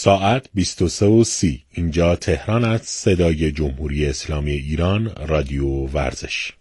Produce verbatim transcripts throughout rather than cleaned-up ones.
ساعت بیست و سه و سی. اینجا تهران است. صدای جمهوری اسلامی ایران، رادیو ورزش.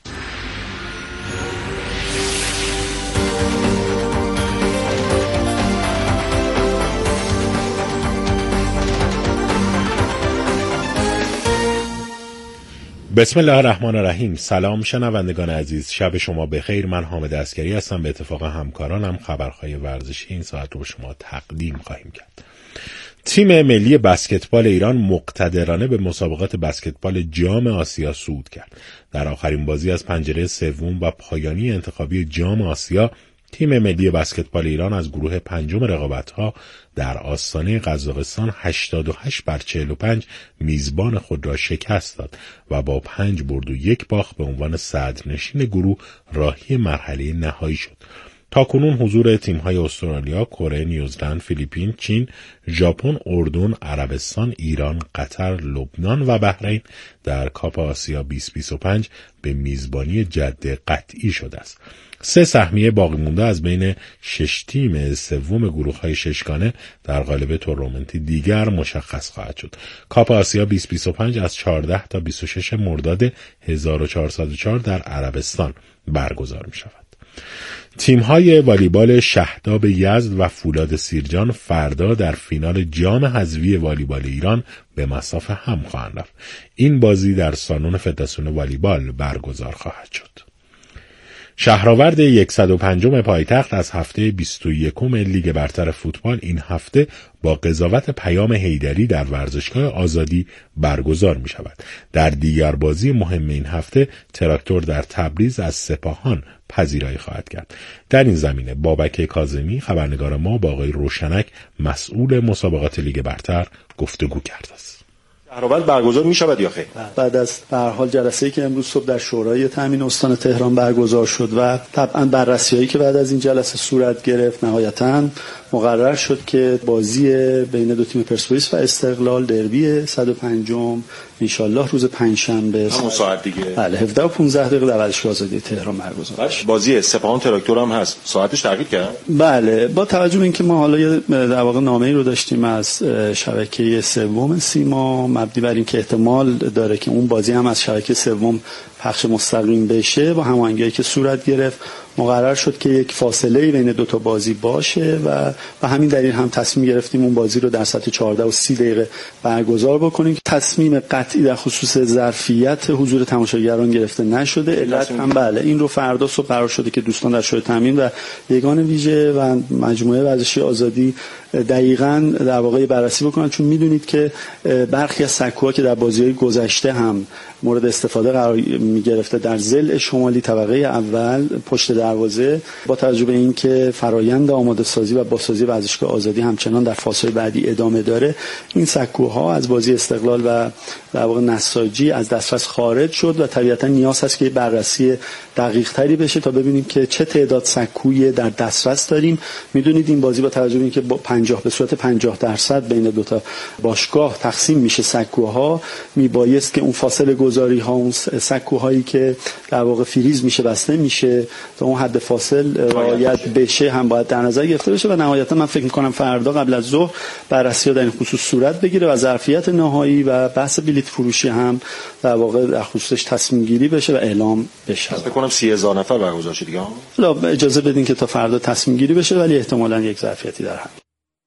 بسم الله الرحمن الرحیم. سلام شنوندگان عزیز، شب شما بخیر. من حامد عسکری هستم. به اتفاق همکارانم خبرهای ورزشی این ساعت رو به شما تقدیم خواهیم کرد. تیم ملی بسکتبال ایران مقتدرانه به مسابقات بسکتبال جام آسیا صعود کرد. در آخرین بازی از پنجره سوم و پایانی انتخابی جام آسیا، تیم ملی بسکتبال ایران از گروه پنجم رقابت‌ها در آستانه قزاقستان هشتاد و هشت بر چهل و پنج میزبان خود را شکست داد و با پنج برد و یک باخت به عنوان صدرنشین گروه راهی مرحله نهایی شد. تاکنون حضور تیم‌های استرالیا، کره، نیوزلند، فیلیپین، چین، ژاپن، اردن، عربستان، ایران، قطر، لبنان و بحرین در کاپ آسیا بیست بیست و پنج به میزبانی جده قطعی شده است. سه سهمیه باقی مونده از بین شش تیم سوم گروه‌های ششگانه در قالب تورنمنتی دیگر مشخص خواهد شد. کاپ آسیا بیست بیست و پنج از چهارده تا بیست و شش مرداد هزار و چهارصد و چهار در عربستان برگزار می شود. تیم‌های والیبال شهداب یزد و فولاد سیرجان فردا در فینال جام حذفی والیبال ایران به مصاف هم خواهند رفت. این بازی در سالن فدراسیون والیبال برگزار خواهد شد. شهرآورد صد و پنجم پایتخت از هفته بیست و یکم لیگ برتر فوتبال این هفته با قضاوت پیام حیدری در ورزشگاه آزادی برگزار می شود. در دیگر بازی مهم این هفته تراکتور در تبریز از سپاهان پذیرایی خواهد کرد. در این زمینه بابک کاظمی خبرنگار ما با آقای روشنک مسئول مسابقات لیگ برتر گفتگو کرده است. شهرآورد برگزار می شود یا خیر؟ بعد از به هر حال جلسه‌ای که امروز صبح در شورای تامین استان تهران برگزار شد و طبعا بررسی‌هایی که بعد از این جلسه صورت گرفت، نهایتاً مقرر شد که بازی بین دو تیم پرسپولیس و استقلال دربی صد و پنجم انشالله روز پنجشنبه همون ساعت دیگه بله هفده و پانزده دقیقه در ورزشگاه آزادی تهران برگزار میشه. بازی سپاهان تراکتور هم هست، ساعتش تغییر کرد؟ بله، با توجه به اینکه ما حالا در واقع نامه‌ای رو داشتیم از شبکه سوم سیما مبنی بر اینکه احتمال داره که اون بازی هم از شبکه سوم پخش مستقیم بشه، با هماهنگی که صورت گرفت مقرر شد که یک فاصله بین دو تا بازی باشه و به همین دلیل هم تصمیم گرفتیم اون بازی رو در ساعت چهارده و سی دقیقه برگزار بکنیم. تصمیم قطعی در خصوص ظرفیت حضور تماشاگران گرفته نشده. علت هم بله این رو فردا صبح قرار شده که دوستان در شورای تامین و یگان ویژه و مجموعه ورزشی آزادی دقیقاً در واقع بررسی بکنن، چون میدونید که برخی از سکوها که در بازی‌های گذشته هم مورد استفاده قرار می‌گرفته در ضلع شمالی طبقه اول پشت دروازه، با توجه به اینکه فرایند آماده سازی و بازسازی ورزشگاه آزادی همچنان در فاصله بعدی ادامه داره، این سکوها از بازی استقلال و در واقع نساجی از دسترس خارج شد و طبیعتاً نیاز هست که بررسی دقیق‌تری بشه تا ببینیم که چه تعداد سکوی در دسترس داریم. میدونید این بازی با توجه به اینکه با پنجاه به صورت پنجاه درصد بین دو تا باشگاه تقسیم میشه سکوها، میبایست که اون فاصله گذاری ها، اون سکوهایی که در واقع فریز میشه بسته میشه تا اون حد فاصل رعایت بشه هم باید در نظر گرفته بشه و نهایتا من فکر میکنم فردا قبل از ظهر بررسی در این خصوص صورت بگیره و ظرفیت نهایی و بحث بلیت فروشی هم در واقع در خصوصش تصمیم گیری بشه و اعلام بشه. فکر کنم سی هزار نفر برگزار شه دیگه. حالا اجازه بدین که تا فردا تصمیم گیری بشه، ولی احتمالاً یک ظرفیتی در هم.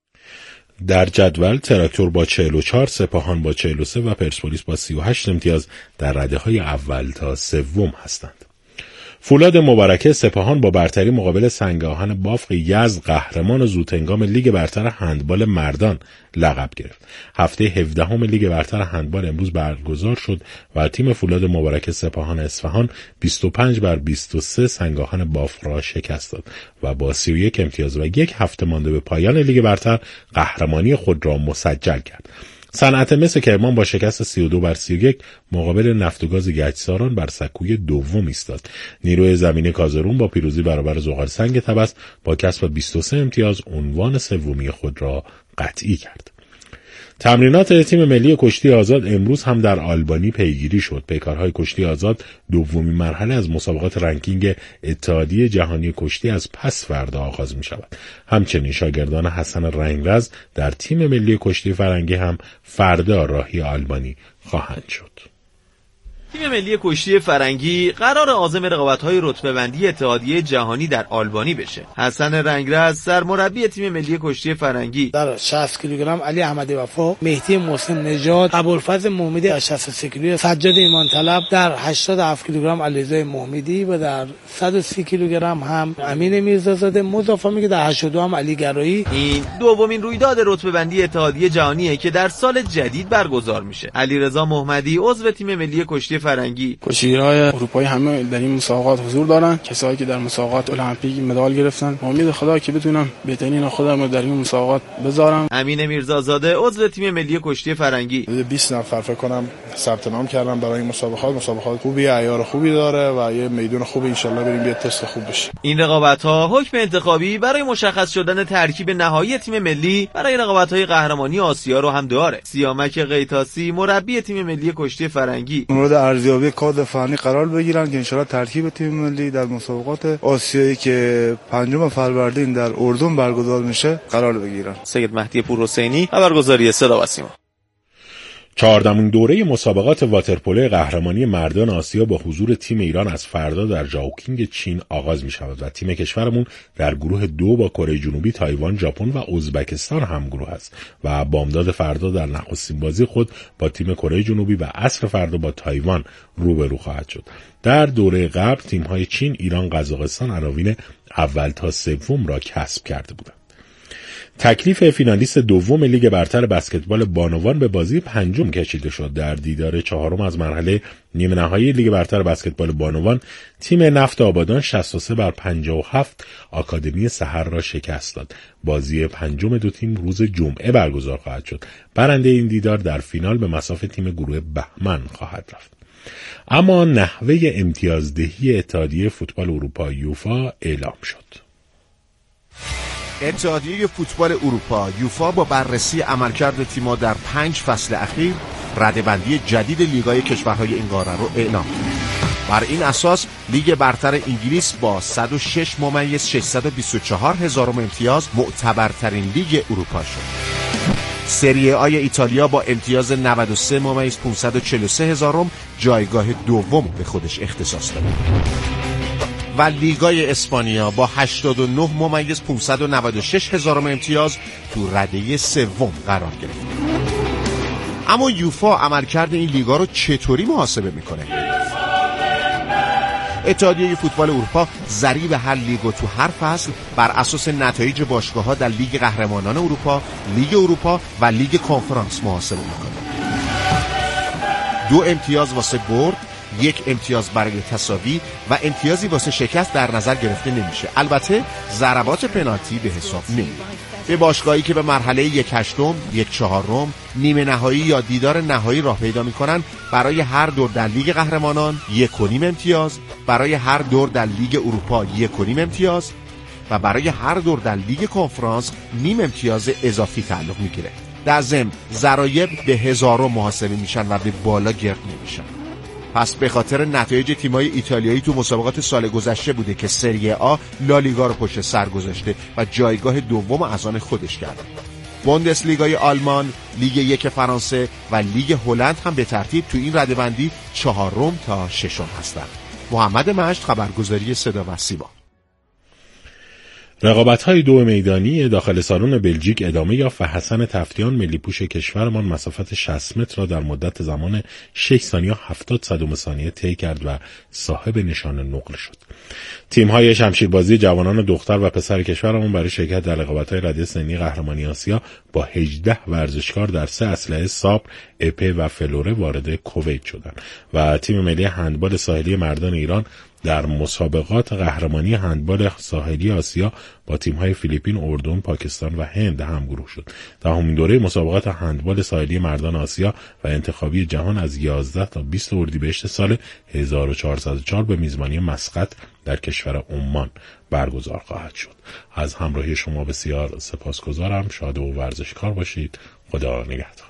در جدول تراکتور با چهل و چهار، سپاهان با چهل و سه و پرسپولیس با سی و هشت امتیاز در رده‌های اول تا سوم هستند. فولاد مبارکه سپاهان با برتری مقابل سنگاهن بافق یزد قهرمان زودهنگام لیگ برتر هندبال مردان لقب گرفت. هفته هفدهم لیگ برتر هندبال امروز برگزار شد و تیم فولاد مبارکه سپاهان اصفهان بیست و پنج بر بیست و سه سنگاهن بافق را شکست داد و با سی و یک امتیاز و یک هفته مانده به پایان لیگ برتر قهرمانی خود را مسجل کرد. صنعت مس کرمان با شکست سی و دو بر سی و یک مقابل نفت و گاز گچساران بر سکوی دوم ایستاد. نیروی زمینی کازرون با پیروزی برابر زغال سنگ طبس با کسب بیست و سه امتیاز عنوان سومی خود را قطعی کرد. تمرینات تیم ملی کشتی آزاد امروز هم در آلبانی پیگیری شد. پیکارهای کشتی آزاد دومین مرحله از مسابقات رنکینگ اتحادیه جهانی کشتی از پس فردا آغاز می شود. همچنین شاگردان حسن رنگرز در تیم ملی کشتی فرنگی هم فردا راهی آلبانی خواهند شد. تیم ملی کشتی فرنگی قرار عازم رقابت‌های رتبه‌بندی اتحادیه جهانی در آلبانی بشه. حسن رنگرز سرمربی تیم ملی کشتی فرنگی در شصت کیلوگرم علی احمدی وفا، مهدی محسن نژاد، ابوالفضل محمدی در شصت و سه کیلوگرم، سجاد ایمان طلب در هشتاد و هفت کیلوگرم علیرضا محمدی و در صد و سی کیلوگرم هم امین میرزازاده، مضافه میگه در هشتاد و دو هم علی گرایی. این دومین رویداد رتبه‌بندی اتحادیه جهانیه که در سال جدید برگزار میشه. علیرضا محمدی عضو تیم ملی کشتی فرنگی، کشتیگیرهای اروپایی همه در این مسابقات حضور دارن، کسایی که در مسابقات المپیک مدال گرفتن. امید خدا که بتونم بهترین خودم رو در این مسابقات بذارم. امین میرزازاده عضو تیم ملی کشتی فرنگی، بیست نفر فکر کنم ثبت نام کردم برای این مسابقات. مسابقات خوبی، عیار خوبی داره و یه میدون خوبی، ان شاء الله بریم یه تست خوب بشه. این رقابت‌ها حکم انتخابی برای مشخص شدن ترکیب نهایی تیم ملی برای رقابت‌های قهرمانی آسیا رو هم داره. سیامک قیتاسی مربی تیم ملی کشتی فرنگی، مورد ارزیابی کادر فنی قرار بگیرن که ان شاء الله ترکیب تیم ملی در مسابقات آسیایی که پنجم فروردین در اردن برگزار میشه قرار بگیرن. سید مهدی پورحسینی، خبرگزاری صدا و سیما. چهاردهمین دوره مسابقات واترپولو قهرمانی مردان آسیا با حضور تیم ایران از فردا در ژائوکینگ چین آغاز می شود و تیم کشورمون در گروه دو با کره جنوبی، تایوان، ژاپن و ازبکستان هم گروه است و بامداد فردا در نخستین بازی خود با تیم کره جنوبی و عصر فردا با تایوان روبرو خواهد شد. در دوره قبل تیم‌های چین، ایران، قزاقستان عناوین اول تا سوم را کسب کرده بودند. تکلیف فینالیست دوم لیگ برتر بسکتبال بانوان به بازی پنجم کشیده شد. در دیدار چهارم از مرحله نیمه نهایی لیگ برتر بسکتبال بانوان، تیم نفت آبادان شصت و سه بر پنجاه و هفت آکادمی سحر را شکست داد. بازی پنجم دو تیم روز جمعه برگزار خواهد شد. برنده این دیدار در فینال به مصاف تیم گروه بهمن خواهد رفت. اما نحوه امتیازدهی اتحادیه فوتبال اروپا یوفا اعلام شد. اتحادیه فوتبال اروپا یوفا با بررسی عملکرد تیم‌ها در پنج فصل اخیر رده‌بندی جدید لیگ‌های کشورهای این قاره رو اعلام کرد. بر این اساس لیگ برتر انگلیس با صد و شش ممیز ششصد و بیست و چهار هزارم امتیاز معتبرترین لیگ اروپا شد. سری آی ایتالیا با امتیاز نود و سه ممیز پانصد و چهل و سه هزارم جایگاه دوم به خودش اختصاص داد. و لیگای اسپانیا با هشتاد و نه ممیز پانصد و نود و شش هزارم امتیاز تو رده سوم قرار گرفت. اما یوفا عملکرد این لیگا رو چطوری محاسبه میکنه؟ اتحادیه فوتبال اروپا ضریب هر لیگو تو هر فصل بر اساس نتایج باشگاه‌ها در لیگ قهرمانان اروپا، لیگ اروپا و لیگ کنفرانس محاسبه میکنه. دو امتیاز واسه برد، یک امتیاز برای تساوی و امتیازی واسه شکست در نظر گرفته نمیشه. البته ضربات پنالتی به حساب نمیاد. به باشگاهی که به مرحله یک هشتم، یک چهارم، نیمه نهایی یا دیدار نهایی راه پیدا میکنن برای هر دور در لیگ قهرمانان یک و نیم امتیاز، برای هر دور در لیگ اروپا یک و نیم امتیاز و برای هر دور در لیگ کنفرانس نیم امتیاز اضافی تعلق میگیره. در ضمن ضرایب به هزارم محاسبه میشن و به بالا گرد نمیشن. پس به خاطر نتایج تیم‌های ایتالیایی تو مسابقات سال گذشته بوده که سری آ لالیگا رو پشت سر گذاشته و جایگاه دوم از آن خودش کرده. بوندسلیگای آلمان، لیگ یک فرانسه و لیگ هلند هم به ترتیب تو این رده‌بندی چهارم تا ششم هستند. محمد مجد، خبرگزاری صدا و سیما. رقابت‌های دو میدانی داخل سالن بلژیک ادامه یافت و حسن تفتیان ملی‌پوش کشورمان مسافت شصت متر را در مدت زمان شش ثانیه هفتاد صدم ثانیه طی کرد و صاحب نشان نقل شد. تیم‌های شمشیربازی جوانان دختر و پسر کشورمان برای شرکت در رقابت‌های رده سنی قهرمانی آسیا با هجده ورزشکار در سه اسلحه سابر، اپه و فلوره وارد کویت شدند و تیم ملی هندبال ساحلی مردان ایران در مسابقات قهرمانی هندبال ساحلی آسیا با تیم‌های فیلیپین، اردن، پاکستان و هند همگروه شد. دهمین دوره مسابقات هندبال ساحلی مردان آسیا و انتخابی جهان از یازده تا بیست اردیبهشت سال هزار و چهارصد و چهار به میزبانی مسقط در کشور عمان برگزار خواهد شد. از همراهی شما بسیار سپاسگزارم. شاد و ورزشکار باشید. خدا نگهدار.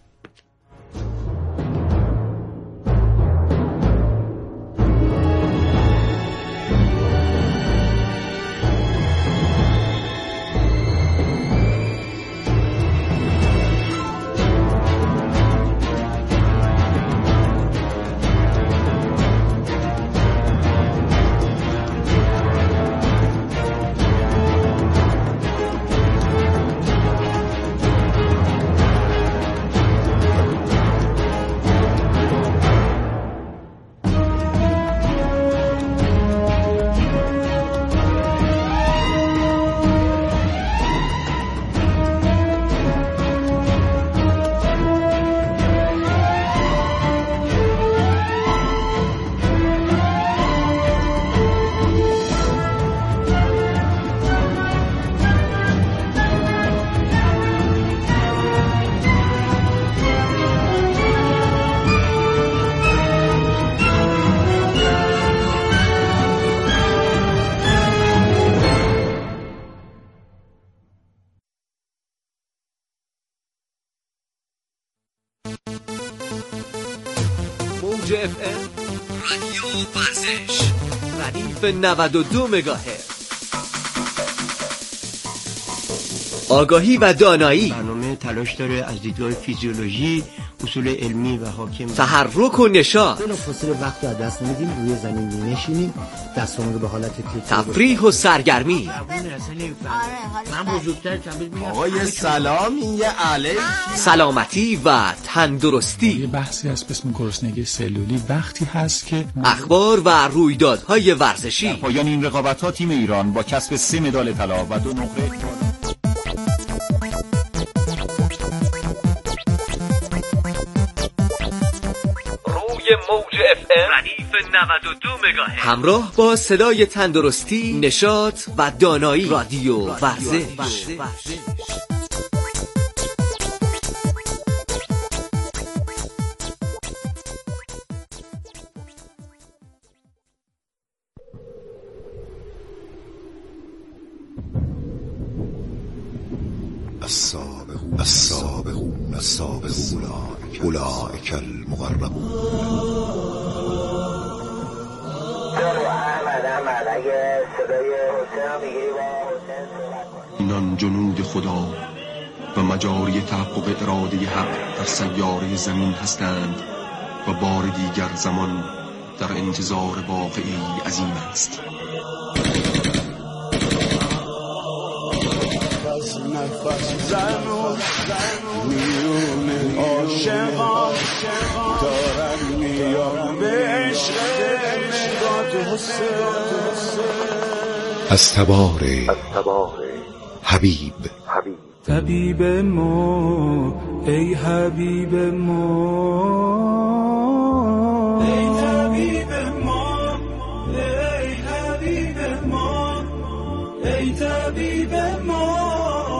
موج اف ام رادیو ورزش ردیف نود و دو مگاهرتز. آگاهی و دانایی. برنامه تلاش داره از دیدگاه فیزیولوژی اصول علمی و حاکم تحرک و نشاط. بلافاصله وقت رو از دست نمیدیم، روی زمین می‌نشینیم، دستامون رو به حالت تفریح و سرگرمی. من بزرگتر کمبل میگم آقای سلام، این یه علیک. سلامتی و تندرستی. یه بحثی هست به اسم گرسنگی سلولی. وقتی هست که اخبار و رویدادهای ورزشی. در پایان این رقابت‌ها تیم ایران با کسب سه مدال طلا و دو نقره موج اف ام ردیف نود و دو مگاهرتز همراه با صدای تندرستی، نشاط و دانایی. رادیو ورزش. السابقون السابقون السابقون اولئک المقربون. اینان جنود خدا و مجاری تحقق اراده حق در سیاره زمین هستند و بار دیگر زمان در انتظار واقعی عظیم است. نفس زنو میون عاشقان دارن میان به عشق نگاه از تبار حبیب. طبیب ما ای حبیب ما، ای طبیب ما ای حبیب ما، ای طبیب ما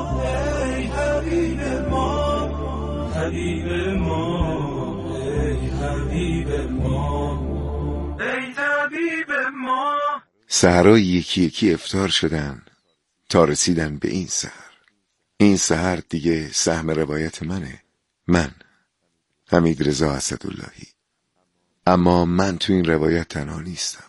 حبیب ما، حبیب ما ای حبیب ما، ای طبیب ما. سحرهای یکی یکی افطار شدن تا رسیدن به این سحر. این سحر دیگه سهم روایت منه، من حمیدرضا اسداللهی. اما من تو این روایت تنها نیستم.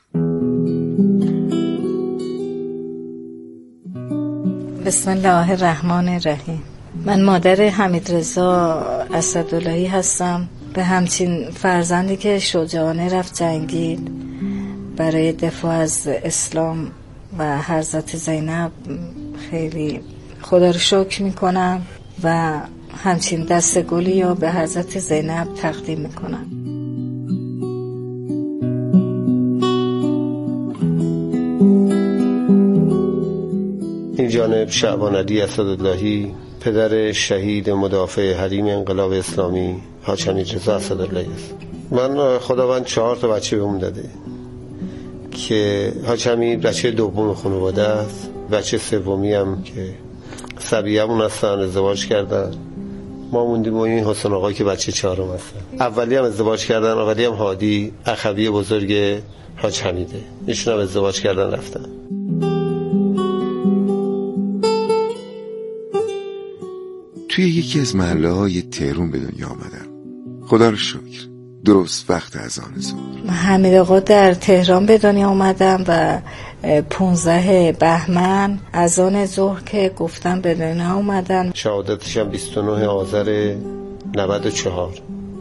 بسم الله الرحمن الرحیم. من مادر حمیدرضا اسداللهی هستم. به همچین فرزندی که شجاعانه رفت جنگید برای دفاع از اسلام و حضرت زینب خیلی خدا رو شکر میکنم و همچین دست گلی رو به حضرت زینب تقدیم میکنم. این جانب شعبان علی اسداللهی، پدر شهید مدافع حریم انقلاب اسلامی حاج حمیدرضا اسداللهی است. من خداوند چهار تا بچه بهمون داده که حاج حمید بچه دوم خانواده است، بچه سومی هم که صبیه‌مون هستن، ازدواج کردن. ما موندیم و این حسن آقا که بچه چهارم هستن. اولی هم ازدواج کردن، اولی هم هادی اخوی بزرگ حاج حمیده، ایشون هم ازدواج کردن رفتن. توی یکی از محله های تهران به دنیا آمدم. خدا رو شکر درست وقت اذان ظهر. حمید آقا در تهران به دنیا آمدم و پونزده بهمن اذان ظهر که گفتم به دنیا اومدن. شهادتش هم بیست و نه آذر نود و چهار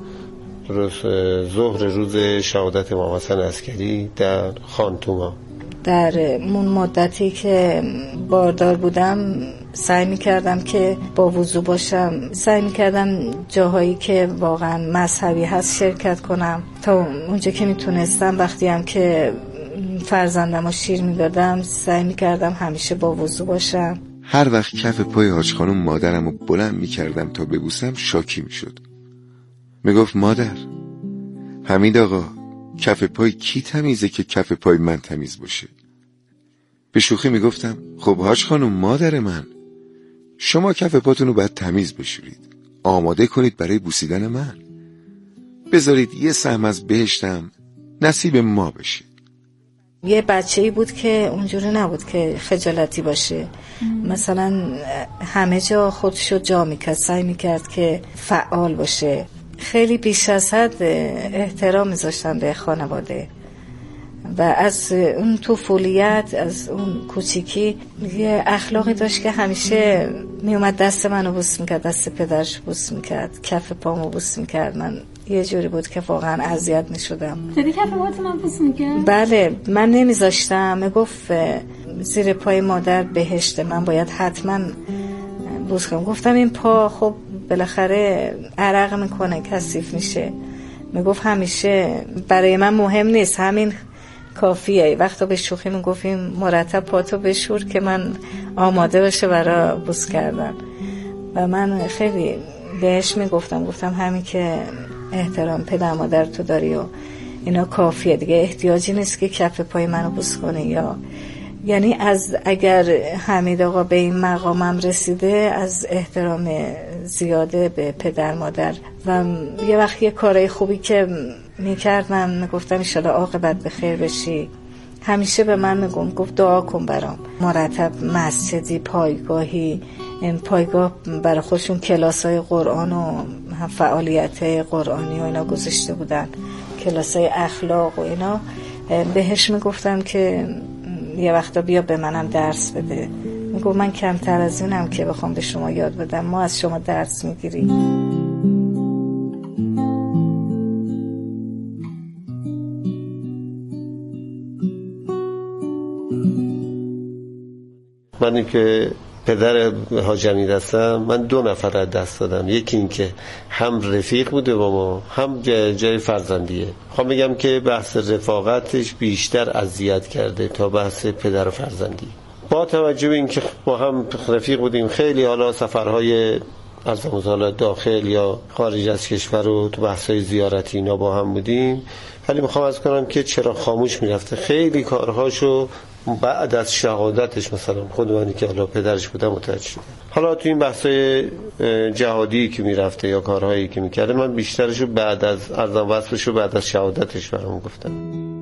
روز ظهر روز شهادت امام حسن عسکری در خانتوما. در اون مدتی که باردار بودم سعی می‌کردم که با وضو باشم، سعی می‌کردم جاهایی که واقعا مذهبی هست شرکت کنم تا اونجا که میتونستم. وقتی هم که فرزندم رو شیر میدادم سعی می‌کردم همیشه با وضو باشم. هر وقت کف پای حاج خانم مادرم رو بلند می‌کردم تا ببوسم شاکی می‌شد. میگفت مادر، حمید آقا کف پای کی تمیزه که کف پای من تمیز باشه؟ به شوخی میگفتم خب حاج خانم مادر من، شما کف پاتون رو باید تمیز بشورید، آماده کنید برای بوسیدن من، بذارید یه سهم از بهشتم نصیب ما بشه. یه بچه‌ای بود که اونجوری نبود که خجالتی باشه، مثلا همه جا خودشو جا میکرد، سعی میکرد که فعال باشه. خیلی بیش از حد احترام میذاشتن به خانواده و از اون طفولیت، از اون کوچیکی یه اخلاقی داشت که همیشه میومد دست منو بوس میکرد، دست پدرش بوس میکرد، کف پامو بوس میکرد. من یه جوری بود که واقعا اذیت میشدم. دیدی کف پات من بوس میکرد؟ بله، من نمیذاشتم. میگفت زیر پای مادر بهشته، من باید حتما بوس کنم. گفتم این پا خب بالاخره عرق میکنه، کثیف میشه. میگفت همیشه برای من مهم نیست، همین کافیه. وقتا به شوخی میگفتیم مرتب پاتو بشور که من آماده باشه برای بوس کردن. و من خیلی بهش میگفتم، گفتم همین که احترام پدر مادر تو داری و اینا کافیه دیگه، احتیاجی نیست که کف پای منو بوس کنی. یا یعنی از اگر حمید آقا به این مقامم رسیده از احترام زیاده به پدر مادر. و یه وقت یه کارهای خوبی که میکرد من میگفتم انشالله عاقبت به خیر بشی. همیشه به من میگم، گفت دعا کن برام. مرتب مسجدی، پایگاهی، این پایگاه برای خودشون کلاسای قرآن و فعالیت قرآنی و اینا گذاشته بودن، کلاسای اخلاق و اینا. بهش میگفتم که یه وقتا بیا به منم درس بده. میگو من کمتر از اینم که بخوام به شما یاد بدم، ما از شما درس میگیریم. من که پدر حاج حمید هستم، من دو نفر از دست دادم. یکی این که هم رفیق بوده با ما، هم جای فرزندیه. خواهم بگم که بحث رفاقتش بیشتر اذیت کرده تا بحث پدر و فرزندی. با توجه به این که ما هم رفیق بودیم، خیلی حالا سفرهای از حالا داخل یا خارج از کشور و تو بحث‌های زیارتی اینا با هم بودیم، ولی میخوام از کنم که چرا خاموش میرفته. خیلی کارهاشو بعد از شهادتش مثلا خود منی که حالا پدرش بودم متوجه شدم. حالا تو این بحث‌های جهادی که میرفته یا کارهایی که میکرده، من بیشترشو بعد از ارزان وصفشو بعد از شهادتش برام گفتم.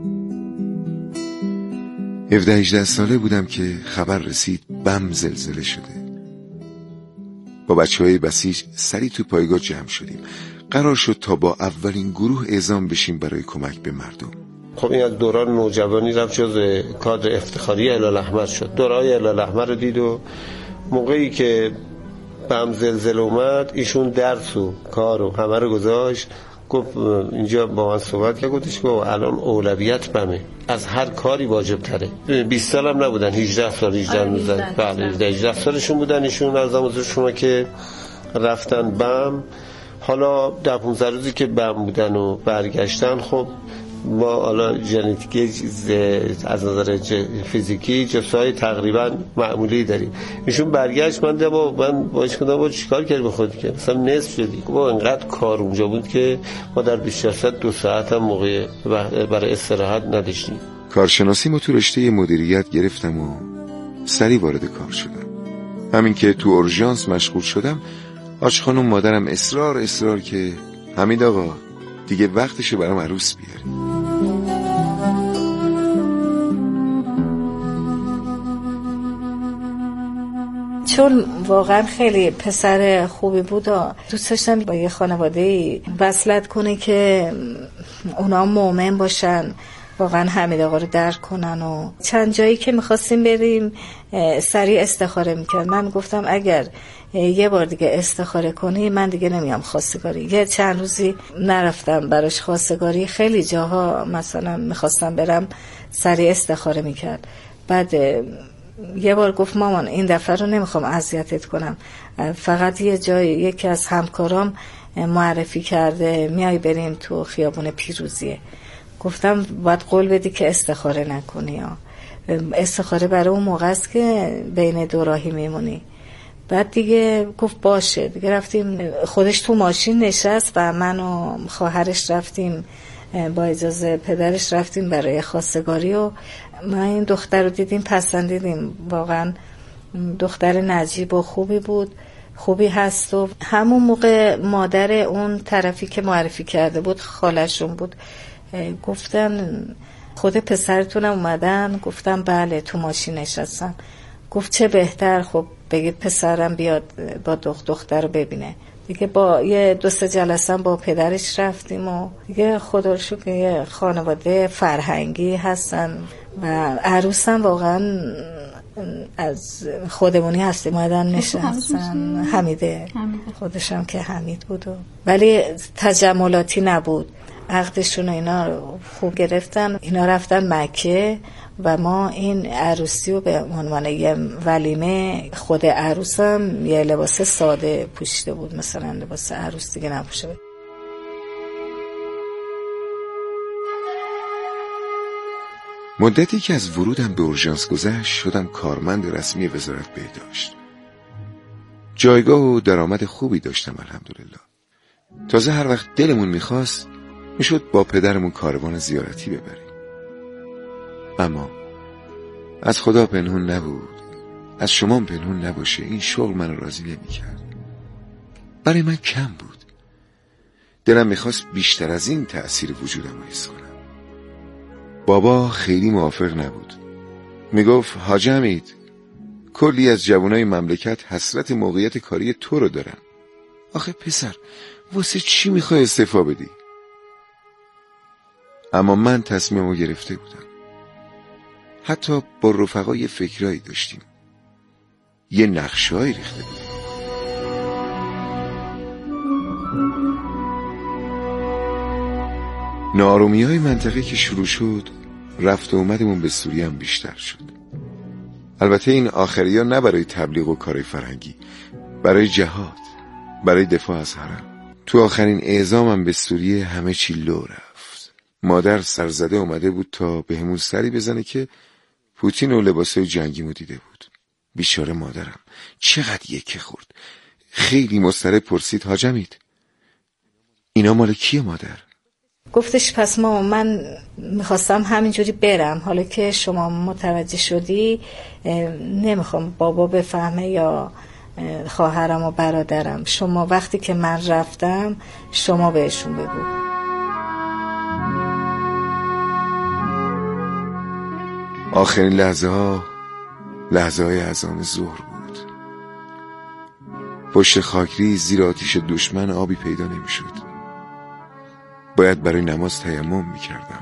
هفده هجده ساله بودم که خبر رسید بم زلزله شده. با بچه های بسیج سری تو پایگاه جمع شدیم. قرار شد تا با اولین گروه اعزام بشیم برای کمک به مردم. خب این از دوران نوجوانی رفت جز کادر افتخاری هلال احمر شد. دورای هلال احمر رو دید و موقعی که بم زلزله اومد ایشون درس و کار و همه رو گذاشت. گفت اینجا با من صحبت کرد، گفتش که الان اولویت بمه، از هر کاری واجب تره. بیست سال هم نبودن، هجده سال هجده نوزده بله هجده سالشون بودن ایشون از زمان شما که رفتن بم. حالا در پونزده روزی که بم بودن و برگشتن، خب ما حالا ژنتیکی از نظر فیزیکی جسای تقریبا معمولی داریم. ایشون برگشت، من با من باش کردم با چیکار کردی به خودت که مثلا نصف شدی. با انقدر کار اونجا بود که ما در بیست ساعت دو ساعت هم موقع برای استراحت نداشتیم. کارشناسی ما تو رشته مدیریت گرفتم و سری وارد کار شدم. همین که تو اورژانس مشغول شدم، حاج خانم مادرم اصرار اصرار که حمید آقا دیگه وقتشه برام عروس بیاری. چون واقعا خیلی پسر خوبی بود و دوست داشتم با یه خانواده وصلت کنه که اونا مؤمن باشن، واقعا حمید آقا رو درک کنن. و چند جایی که میخواستیم بریم سریع استخاره میکرد. من گفتم اگر یه بار دیگه استخاره کنی من دیگه نمیام خواستگاری. یه چند روزی نرفتم براش خواستگاری، خیلی جاها مثلا میخواستم برم سریع استخاره میکرد. بعد یه بار گفت مامان این دفعه رو نمیخوام اذیتت کنم، فقط یه جای یکی از همکارام معرفی کرده میای بریم تو خیابون پیروزیه. گفتم باید قول بدی که استخاره نکنی. استخاره برای اون موقع است که بین دو راهی میمونی. بعد دیگه گفت باشه دیگه. رفتیم، خودش تو ماشین نشست و من و خواهرش رفتیم با اجازه پدرش رفتیم برای خواستگاری و ما این دختر رو دیدیم، پسندیدیم. واقعا دختر نجیب و خوبی بود، خوبی هست. و همون موقع مادر اون طرفی که معرفی کرده بود خالشون بود. گفتن خود پسرتونم اومدن؟ گفتم بله تو ماشین نشستن. گفت چه بهتر، خب بگید پسرم بیاد با دخ دختر رو ببینه. دیگه با یه دو سه جلسه با پدرش رفتیم و دیگه خدا رو شکر یه خانواده فرهنگی هستن و عروسم واقعا از خودمونی هستیم اومدن نشستن. حمیده خودشم که حمید بود و ولی تجملاتی نبود. عقدشون و اینا رو خوب گرفتن. اینا رفتن مکه و ما این عروسی رو به عنوان یه ولیمه، خود عروسم یه لباس ساده پوشیده بود، مثلا لباس عروس دیگه نپوشه. مدتی که از ورودم به اورژانس گذشت شدم کارمند رسمی وزارت بهداشت. جایگاه و درآمد خوبی داشتم الحمدلله. تازه هر وقت دلمون میخواست میشد با پدرمون کاروان زیارتی ببریم. اما از خدا پنهون نبود، از شما پنهون نباشه، این شغل من راضی نمی‌کرد. برای من کم بود. دلم میخواست بیشتر از این تأثیر وجودم رو حس کنم. بابا خیلی موافق نبود. میگفت حاج حمید کلی از جوانای مملکت حسرت موقعیت کاری تو رو دارن. آخه پسر واسه چی میخوای استعفا بدی؟ اما من تصمیمو گرفته بودم. حتی با رفقا یه فکرایی داشتیم، یه نقشه‌ای ریخته بودیم. ناآرومی‌های منطقه که شروع شد، رفت و اومدمون به سوریه هم بیشتر شد. البته این آخریا نه برای تبلیغ و کارهای فرهنگی، برای جهاد، برای دفاع از حرم. تو آخرین اعزامم به سوریه همه چی لو رفت. مادر سرزده اومده بود تا به همون سری بزنه که پوتین و لباسای جنگیمو دیده بود. بیچاره مادرم چقدر یکه خورد. خیلی مضطرب پرسید حاج حمید اینا مال کیه مادر؟ گفتش پس ما من میخواستم همینجوری برم، حالا که شما متوجه شدی نمیخوام بابا بفهمه یا خواهرم و برادرم. شما وقتی که من رفتم شما بهشون بگو. آخرین لحظه ها لحظه های اذان ظهر بود. پشت خاکری زیر آتیش دشمن آبی پیدا نمی شد. باید برای نماز تیمم می کردم.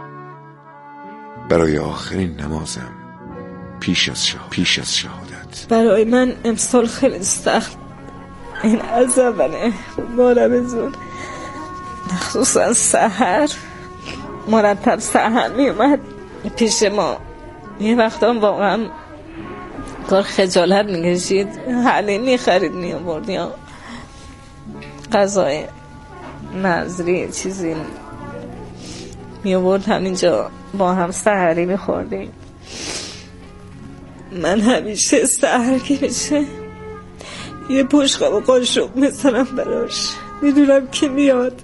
برای آخرین نمازم پیش از شهادت. پیش از شهادت برای من امسال خیلی سخت، این از اول ماه رمضان خصوصا سحر مرتب سحر می اومد پیش ما. یه وقتا واقعا کار خجالت می کشید، حالی می خرید می آورد یا غذای نظری چیزی می آورد، همینجا با هم سحری می خوردیم. من همیشه سحر که میشه یه بشقاب و قاشق میزنم براش، میدونم که میاد.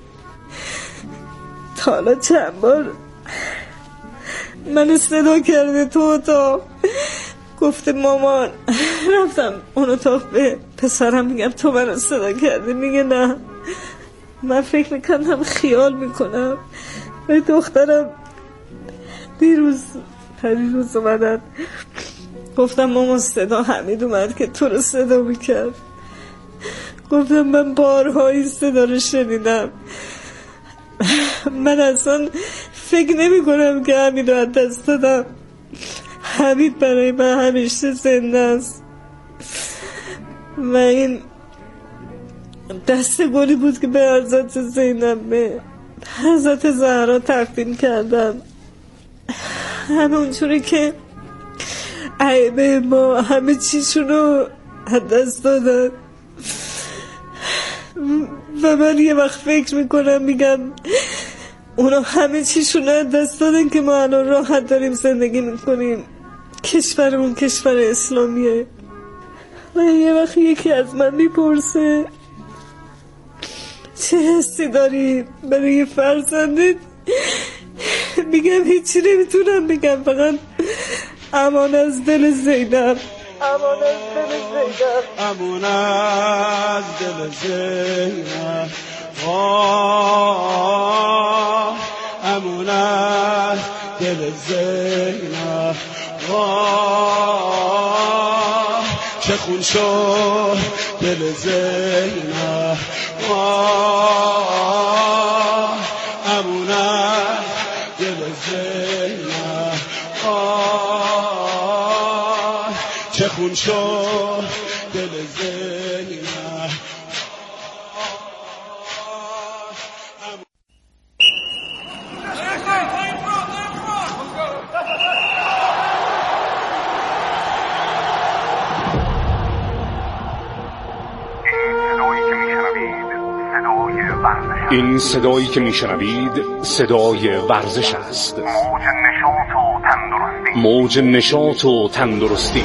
تا حالا چند بار منو صدا کرده تو اتاق، گفته مامان. رفتم اون اتاق به پسرم میگم تو منو صدا کرده، میگه نه. من فکر میکنم خیال میکنم. و دخترم دیروز پریروز اومدن گفتم ماما صدا حمید اومد که تو رو صدا میکرد. گفتم من بارها این صدا رو شنیدم، من اصلا فکر نمی کنم که حمید رو از دست دادم. حمید برای من همیشه زنده است و این دست گلی بود که به حضرت زینب، به حضرت زهرا تقدیم کردم. همونجوری که ائمه ما همه چیشون رو از دست دادن و من یه وقت فکر میکنم میگم اونا همه چیشون رو از دست دادن که ما الان راحت داریم زندگی میکنیم، کشورمون کشور اسلامیه. و یه وقت یکی از من میپرسه چه حسی داری برای یه فرزندت، میگم هیچی نمیتونم بگم، فقط امان از دل زینب، امان از دل زینب، امان از دل زینب، آه امان از دل زینب، آه چه خون شد دل زینب، آه امان از دل زینب، آه چه خون شد دل زینب. این صدایی که میشنوید صدای ورزش است. موج نشاط و تندرستی.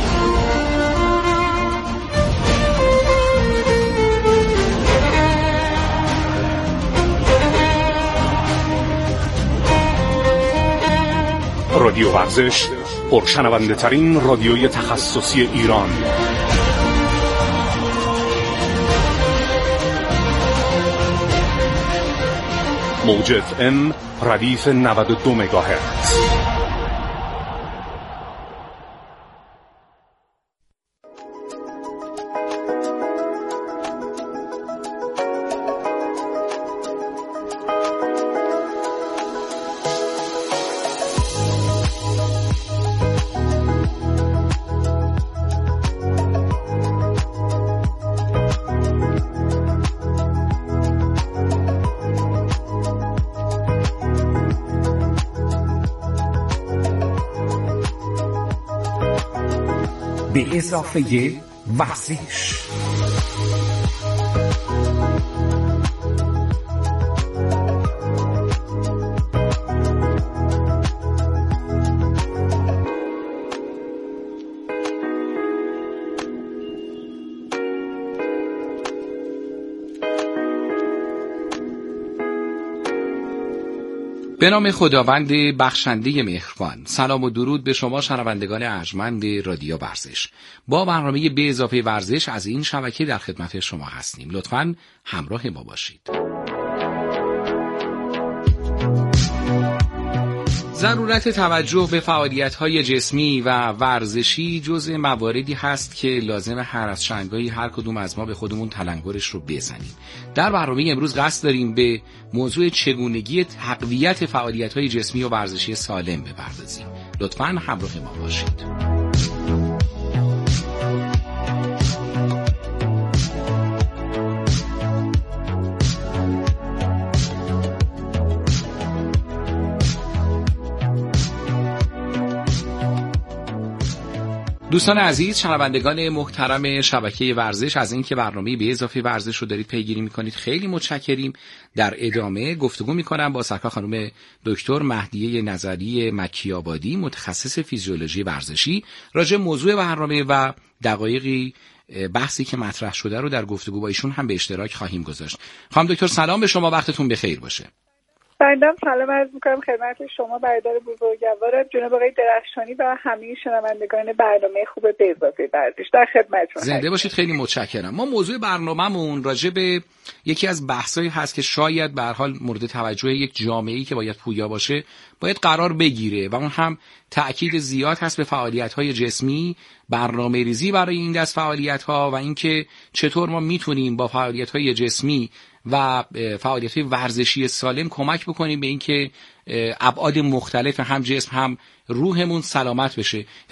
رادیو ورزش، پرشنونده ترین رادیوی تخصصی ایران. موج اف ام ردیف نود و دو مگاهرتز. به اضافه ورزش. به نام خداوند بخشنده مهربان. سلام و درود به شما شنوندگان ارجمند رادیو ورزش. با برنامه به اضافه ورزش از این شبکه در خدمت شما هستیم. لطفاً همراه ما باشید. ضرورت توجه به فعالیت‌های جسمی و ورزشی جزء مواردی هست که لازم هر از چندگاهی هر کدوم از ما به خودمون تلنگرش رو بزنیم. در برنامه امروز قصد داریم به موضوع چگونگی تقویت فعالیت‌های جسمی و ورزشی سالم بپردازیم. لطفاً همراه ما باشید. دوستان عزیز، شنوندگان محترم شبکه ورزش، از اینکه برنامه به اضافه ورزش رو دارید پیگیری میکنید خیلی متشکریم. در ادامه گفتگو میکنم با سرکار خانم دکتر مهدیه نظری مکی‌آبادی، متخصص فیزیولوژی ورزشی، راجع موضوع برنامه و دقایقی بحثی که مطرح شده رو در گفتگو با ایشون هم به اشتراک خواهیم گذاشت. خانم دکتر سلام به شما، وقتتون بخیر باشه. بندم سلام عرض میکنم خدمت شما برادر بزرگوارم جناب آقای درخشانی و همه شنوندگان برنامه خوب به اضافه ورزش. در خدمتتون. زنده باشید، خیلی متشکرم. ما موضوع برنامه‌مون راجع به یکی از بحثایی هست که شاید به هر حال مورد توجه یک جامعه‌ای که باید پویا باشه باید قرار بگیره و اون هم تأکید زیاد هست به فعالیت‌های جسمی، برنامه‌ریزی برای این دست فعالیت‌ها و اینکه چطور ما میتونیم با فعالیت‌های جسمی و فعالیت‌های ورزشی سالم کمک بکنیم به اینکه ابعاد مختلف هم جسم هم روحمون سلامت بشه.